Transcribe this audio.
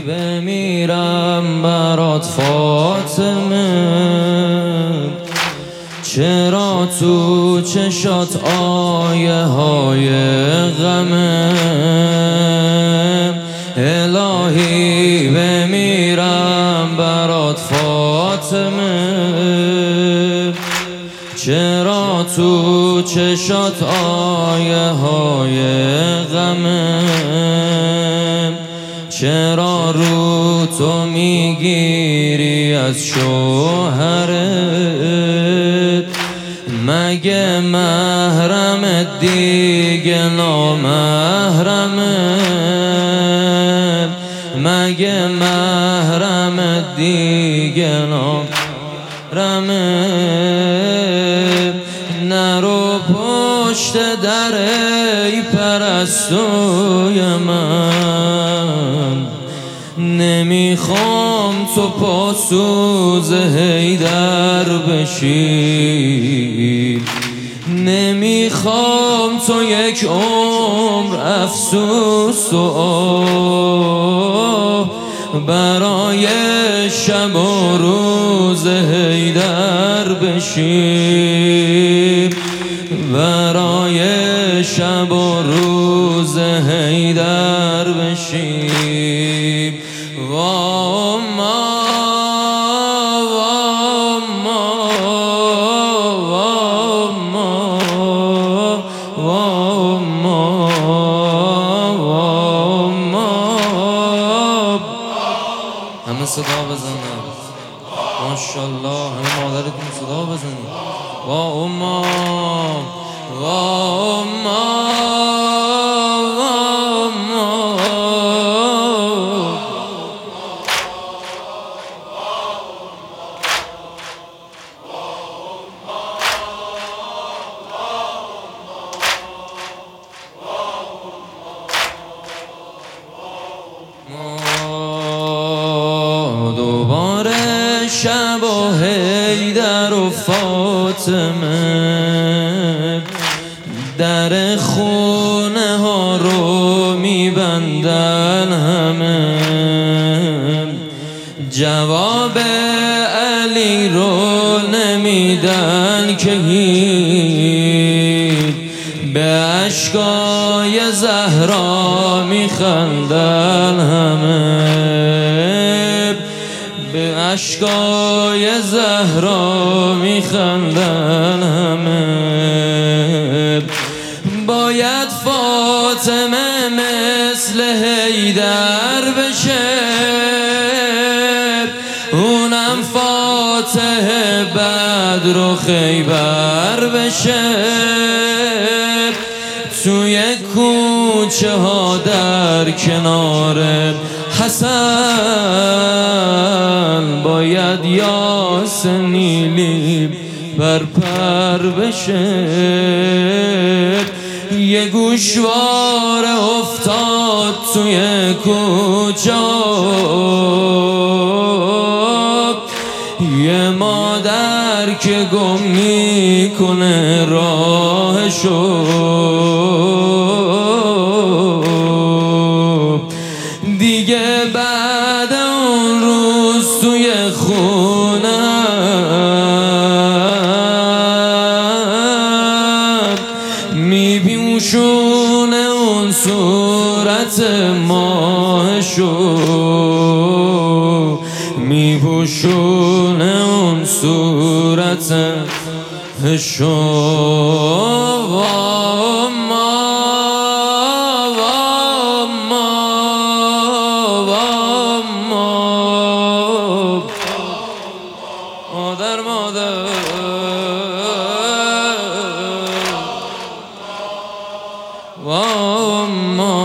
بمیرم برات فاطمه، چرا تو چشات آیه های غمه؟ الهی بمیرم برات فاطمه، چرا تو چشات آیه های غمه؟ چرا رو تو میگیری از شوهرت؟ مگه محرم دیگه نامحرمه؟ مگه محرم دیگه نامحرمه؟ نرو پشت در ای پرستوی من، نمیخوام تو پاسوز حیدر بشی، نمیخوام تو یک عمر افسوس و آه برای شب و روز حیدر بشی، برای شب و روز حیدر بشی. همه صدا بزنن ماشاءالله، همه مادرتون صدا بزنید. وا اما وا اما دوباره شب و حیدر و فاطمه در خونه ها رو میبندن، همه جواب علی رو نمیدن که هیچ، به اشکای زهرا میخندن، همه به اشکای زهرا میخندن، همه باید فاطمه مثل حیدر بشه، اونم فاتح بدر و خیبر بشه، توی کوچه ها در کنار حسن باید یاس نیلی پر بشه. یه گوشواره افتاد توی کوچه، یه مادر که گم میکنه راهشو، دیگه بعد اون روز توی خونه میپوشونه اون صورت ماهشو، میپوشونه اون صورتشو. مادر